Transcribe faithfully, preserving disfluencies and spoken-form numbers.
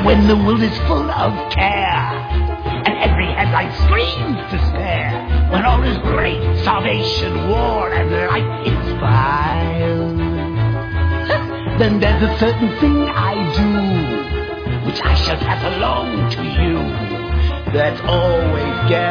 And when the world is full of care, and every headline screams despair, when all is great, starvation, war, and life is vile, then there's a certain thing I do, which I shall pass along to you, that's always guaranteed